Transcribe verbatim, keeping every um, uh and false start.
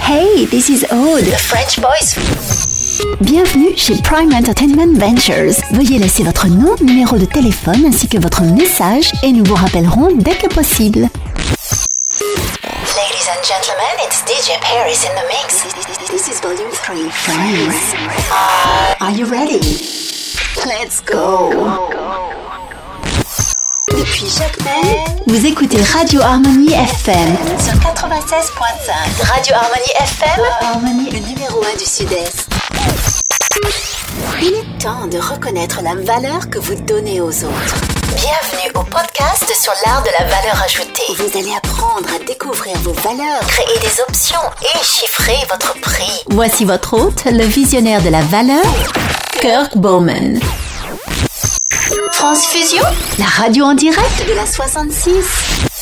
Hey, this is Aude, the French voice. Bienvenue chez Prime Entertainment Ventures. Veuillez laisser votre nom, numéro de téléphone ainsi que votre message et nous vous rappellerons dès que possible. Ladies and gentlemen, it's D J Paris in the mix. This is volume three. Friends, uh, are you ready? Let's go. Depuis Jacmel, vous écoutez Radio Harmonie F M sur quatre-vingt-seize virgule cinq. Radio Harmonie F M, Harmonie, le numéro un du Sud-Est. Il est temps de reconnaître la valeur que vous donnez aux autres. Bienvenue au podcast sur l'art de la valeur ajoutée. Vous allez apprendre à découvrir vos valeurs, créer des options et chiffrer votre prix. Voici votre hôte, le visionnaire de la valeur, Kurt Bowman. France Fusion, la radio en direct de la soixante-six.